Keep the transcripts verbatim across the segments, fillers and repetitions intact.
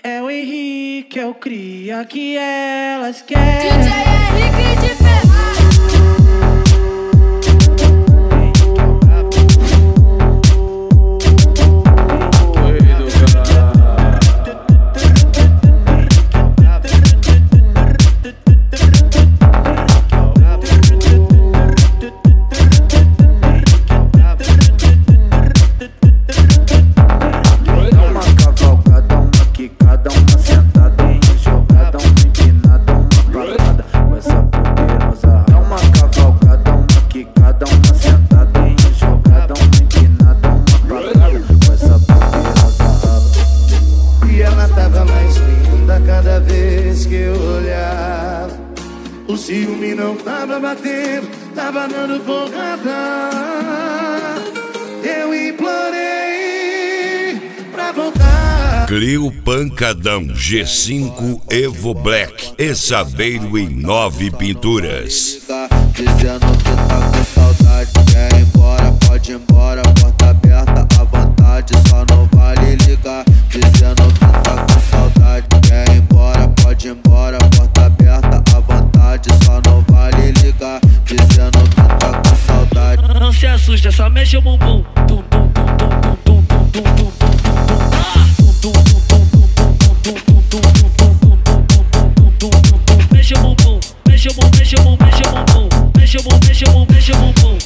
É o Henrique, é o cria que elas querem. D J Henrique de Ferraz. O ciúme não tava batendo, tava dando porrada. Eu implorei pra voltar. Clio Pancadão G cinco Evo Black e Saveiro em nove pinturas. Dizendo que tá com saudade, quer ir embora, pode ir embora, porta aberta à vontade, só não vale ligar. Dizendo que tá com saudade, quer ir embora, pode ir embora, porta aberta à vontade, só não vale ligar. Dizendo que tá com saudade. Não se assusta, só mexe o bumbum. Tum, tum, tum, tum, tum, tum, tum, tum, tum, tum. Mexe o bumbum, mexe o bumbum, mexe o bumbum, mexe o bumbum, mexe o bumbum, mexe o bumbum, mexe o bumbum.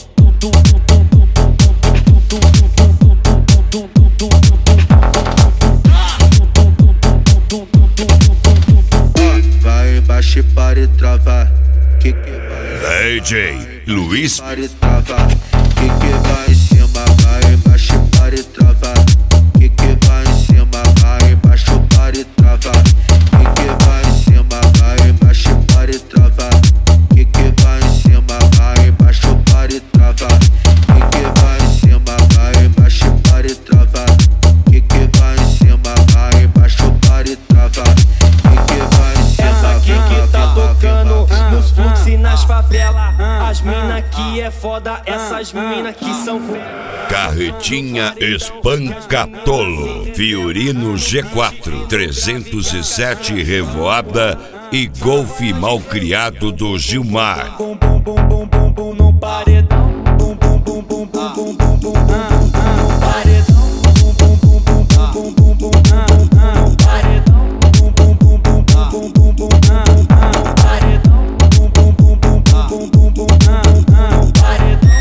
Vai embaixo para e travar. Que que vai? D J Luiz. Para e travar. Que que vai em cima, vai embaixo para e travar. Que que vai em cima, vai embaixo para e travar. Que que vai em cima, vai embaixo para e travar. Que que vai em cima, vai embaixo para e travar. Que que vai em cima, vai embaixo para e travar. Que que vai em cima, vai embaixo para e travar. Que que vai em cima. Essa aqui que tá tocando nos fluxos e nas favelas. As mina que é foda, essas mina que são fera. Carretinha Espancatolo, Fiorino G quatro, trezentos e sete Revoada e Golfe Malcriado do Gilmar. Bum bum bum bum bum bum no paredão. Bum bum bum bum bum bum bum bum no paredão. Bum bum bum bum bum bum bum bum no paredão. Bum bum bum bum bum bum bum bum no paredão. Bum bum bum bum bum bum bum bum no paredão.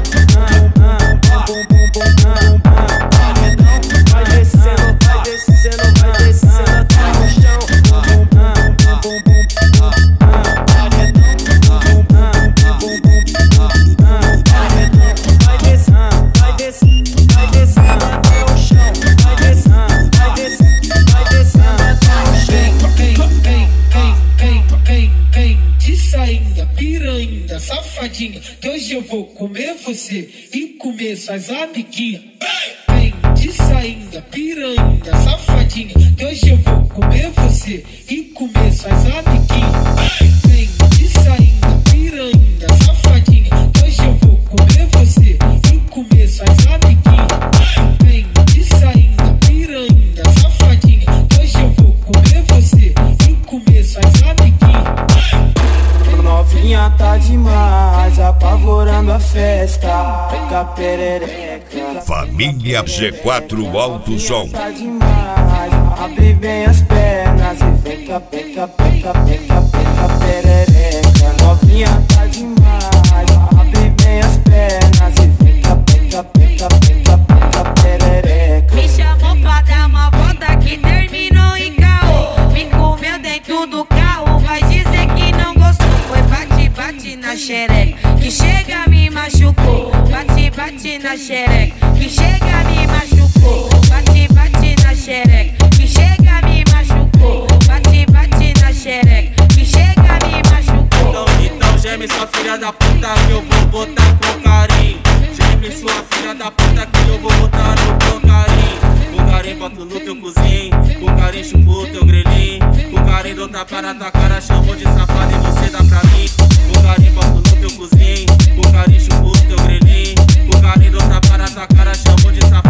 Vai descendo, vai descendo, vai descendo até o chão. Bum bum bum bum bum bum paredão. Bum bum bum bum bum paredão. Vai descendo, vai descendo, vai descendo até o chão. Vai descendo, vai descendo, vai descendo até o chão. Vem, vem, vem, vem, vem, vem de sainha, piranha, safadinha, que hoje eu vou comer você e comer suas amiguinhas. Vem de sainha, piranha, safadinha, que hoje eu vou comer você e comer suas amiguinhas. Vem de sainha, piranha, safadinha, que hoje eu vou comer você e comer suas amiguinhas. Vem de sainha, piranha, safadinha, que hoje eu vou comer você e comer suas amiguinhas. Novinha tá demais, apavorando a festa. Pega perereca. Família G quatro Alto Som. Tá demais, abre bem as pernas e peca, peca, peca, peca, peca perereca. Novinha tá demais, abre bem as pernas e peca, peca, peca, peca, peca perereca. Me chamou pra dar uma volta que terminou em caô. Me comeu dentro do carro, vai dizer que não gostou. Foi bate, bate na xereca, que chega me machucou. Bate, bate na xereca, que chega me machucou. Bate, bate na xereca, que chega me machucou. Bate, bate na xereca, que chega me machucou. Então, então geme sua filha da puta que eu vou botar com carinho. Geme sua filha da puta que eu vou botar no teu carinho. Com carinho boto no teu cozinho, com carinho chupo o teu grelhinho. Com carinho dou tapa na tua cara, chamou de safado e você dá pra mim. Com carinho boto no teu cozinho, com carinho chupo o teu grelhinho. Com carinho dou tapa na tua cara, chamou de safado.